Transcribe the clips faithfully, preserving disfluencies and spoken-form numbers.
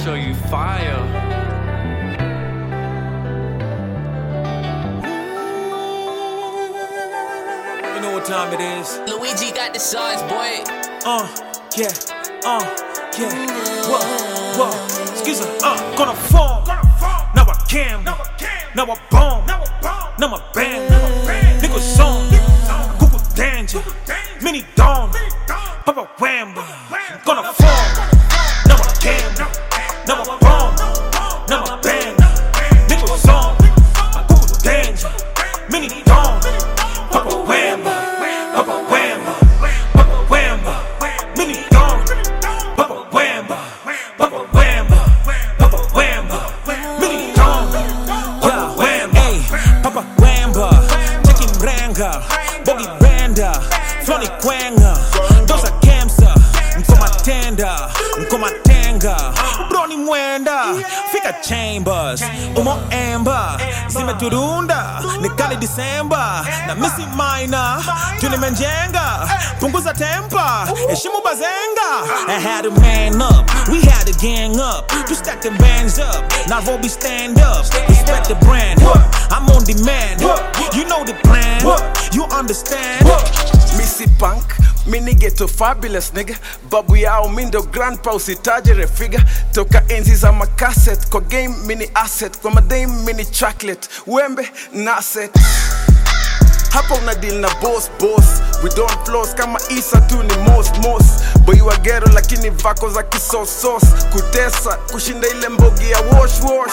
show you fire. You know what time it is. Luigi got the sauce, boy. Uh, yeah, uh, yeah. Whoa, whoa. Excuse me, uh, gonna fall. Now I can. Now I bomb. Now my band. Niggas on. Google danger. Mini dawn. Papa Wamba. Gonna fall. Now I can. Now I bomb. Now my band. Niggas on. Google danger. Mini dawn. Papa Wamba. Papa Wamba. Papa Wamba. Mini dawn. Papa Wamba. Papa Wamba. Papa Wamba. Mini dawn. Papa Wamba. Hey, Papa Wamba. Chicken Ranga. Boggy Randa. Floni Kwenga. Dosa Kemsa. Nkoma Tenda. Nkoma Tenga. Brony Mwenda. Fika Chambers. Umo Emba. Zime Turunda. Nikali December. Na Missy Minor. Tuni Menjenga. Punguza Tempa. Eshimu Bazenga. I had to man up. We had to gang up. To stack the bands up. Now Roby stand up. Respect the brand. I'm on demand. You know the plan. You understand. Missy Punk, mini ghetto fabulous nigga. Babu yao mindo grandpa usitajere figure. Toka enzi za makaset. Kwa game mini asset. Kwa madame mini chocolate. Wembe naset. Hapa una deal na boss boss. We don't floss kama Isa tu ni most most. Boy wa ghetto lakini vako za kisosos. Kutesa kushinda ile mbogi ya wash wash.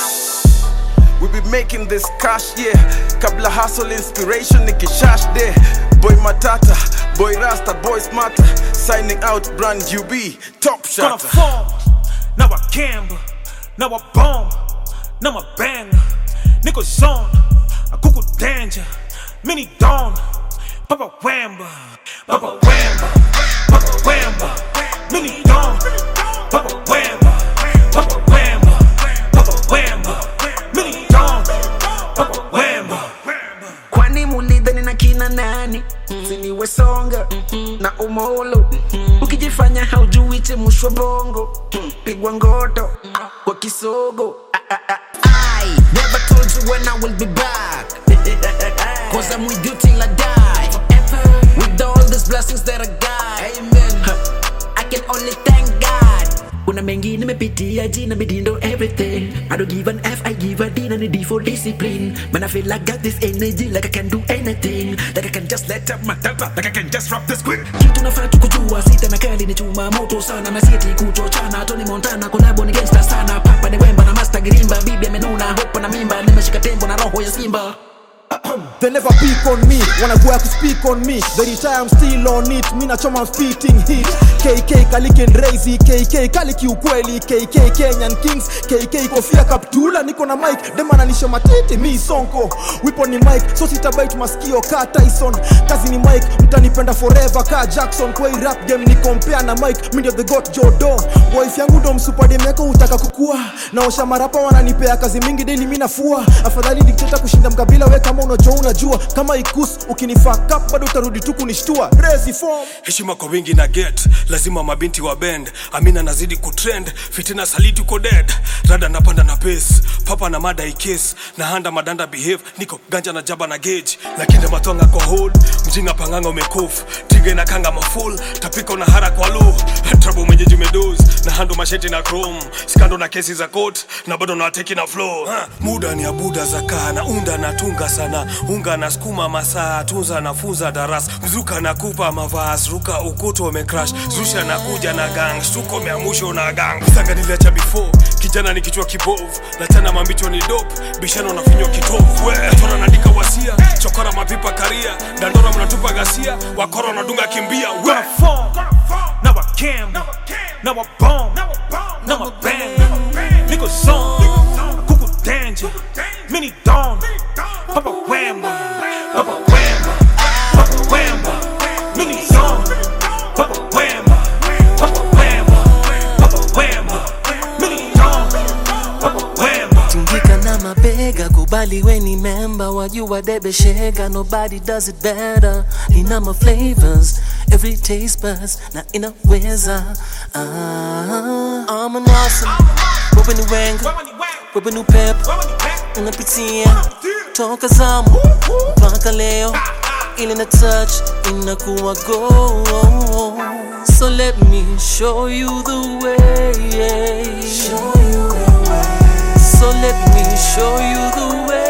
We be making this cash, yeah. Kabla hustle inspiration nikishash there. Boy Matata, boy Rasta, boy Smarter. Signing out brand U B, top shot. Gonna fall, now I camber. Now I bomb, now my bang. Niggas on, I Google danger. Mini dawn, Papa Wamba. Papa Wamba, Papa Wamba. Mini dawn, Papa Wamba. Papa Wamba, Papa Wamba. Mini dawn, Papa Wamba. Kwani mulidhani na kina nani? Siniwe songa na umolo. Ukijifanya haujui chemushwa bongo. Pigwa ngoto kwa kisogo. I never told you when I will be back. Cause I'm with you till I die. With all these blessings that I got. Amen. I can only thank God. Kuna mengi nimepitia jina midindo everything. I don't give an F, I give a D and a D for discipline. Man, I feel like I got this energy, like I can do anything. Like I can just let up my temper, like I can just drop this quick. Kitu nafaa kukujua, sita na kali ni chuma moto sana. Masiti kutochana, Tony Montana, collabo ni gangsta sana. Papa ni Wemba na Master Girimba. Bibi amenuna, hopa na mimba. Nimeshika tembo na roho ya simba. They never pick on me, wanna go out to speak on me. The retire, I'm still on it, mina choma I'm spitting hit. K K Kaliki and Razy, K K Kaliki ukweli, K K Kenyan Kings, K K Kofia Kaptula. Niko na mic, dema nanisha matiti, mi sonko. Wipo ni mic, so sitabite maskio ka Tyson. Kazi ni mic, mtanipenda forever ka Jackson. Kwa hii rap game ni compare na mic, mi ndio the got Jodo. Wife yangu ndo msupadem yako utaka kukua. Naosha marapa wananipea kazi mingi daily mi nafua. Afadhali dictator kushinda mkabila we kama unajua unajua. Kama ikus ukinifuck up bado utarudi tu kunishtua. Rezi form. Heshima kwa wingi na get. Lazima mabinti wa bend. Amina nazidi kutrend. Fitina saliti uko dead. Rada napanda na pace. Papa na mada ikes. Na handa madanda behave. Niko ganja na jaba na gauge. Lakini matonga kwa hold. Mjinga panganga umekof. Tige na kanga mafull. Tapika una hara kwa low. Trouble mwenye jimedoze. Na hando masheti na chrome. Skando na kesi za court. Na bado na teki na flow. Ha. Muda ni abuda zaka. Na unda na tunga sana. Unga na skuma masaa. Tunza na funza daras. Mzuka na kupa mavas. Ruka ukuto me crash. Zusha na kuja na gang. Shtuko meamusho na gang. Sanga niliacha before. Kijana ni kichwa kibovu. Na tena mambicho ni dope. Bishano na finyo kitovu. We tona nandika wasia. Chokora mapipa karia. Dandora mnatupa gasia. Wakoro na dunga kimbia. We Gonna fall, now I can. Now I bomb, now my bang. Niggas on, Google danger. Mini dawn, Papa Wamba. Papa Wamba, Papa Wamba. Mini dawn, Papa Wamba. Papa Wamba, Papa Wamba. Mini dawn, Papa Wamba. Tingika na mabega kubali we ni member wa you are Debe Shega, nobody does it better. Nina my flavors, every taste buds, na inaweza. Ah, I'm an awesome. Wewe ni wenga, wewe ni pepo, unapitia toka zamu mpaka leo, ile na touch inakuwa go. So let me show you the way. Show you the way. So let me show you the way.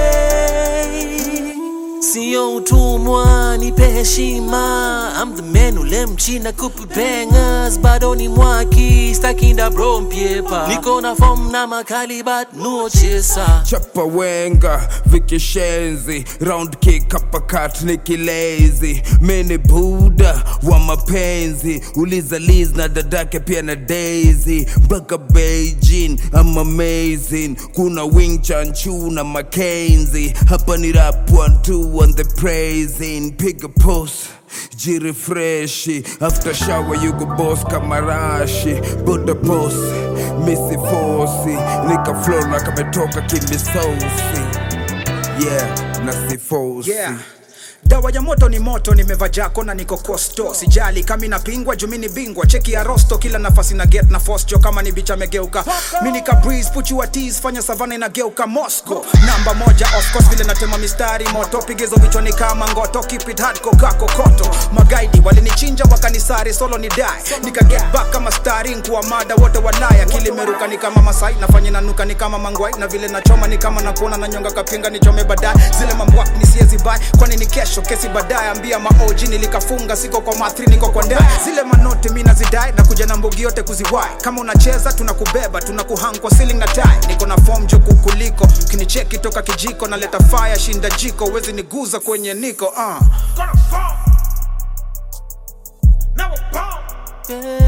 Sio utumwa nipe heshima. I'm the man ule mchina kupi bangers. Bado ni mwaki stakinda bro mpyepa. Niko na form na makali but no chesa. Chapa wenga, Vicky Shenzi, round kick uppercut Nicky Lazy. Mini Buddha wa mapenzi, uliza Liz na dadake pia na Daisy. Mpaka Beijing, I'm amazing. Kuna Wing Chun Chu na Mackenzie. Hapa ni rap one two on the praising. Pick a pose, jirefreshi. After shower you go boss kamarashi. Buddha pose, Missy Fosi. Nika flow na kametoka kimisosi. Yeah, nasi fosi. Yeah. Dawa ya moto ni moto, nimeva jako na niko kosto. Sijali kami na pingwa, jumini bingwa. Cheki ya rosto, kila nafasi na get na foscho. Kama ni bicha megeuka mini ka breeze, put you at ease. Fanya savana inageuka Moscow. Namba moja of course, vile natema mistari moto. Pigezo vichwa ni kama ngoto, keep it hardcore kako koto. Magaidi walinichinja wakanisari, solo ni die. Nika get back kama stari, nkuwa mada wote walaya. Kili meruka ni kama Masai, nafanya nanuka ni kama mangwai. Na vile nachoma ni kama nakuona na nyonga kapinga ni chome badai. Zile mambwak ni siezi bai, kwani ni kesho kesi badaya. Ambia maoji nilikafunga, siko kwa mathri niko kwa ndai. Zile manote mina zidai, na kuja na mbogi yote kuziwai. Kama unacheza tunakubeba, tunakuhang kwa ceiling na tie. Niko na form joku kuliko, kinicheki toka kijiko. Na leta fire shinda jiko, wezi niguza kwenye niko. uh. Gonna fall. Now we're bomb. Yeah.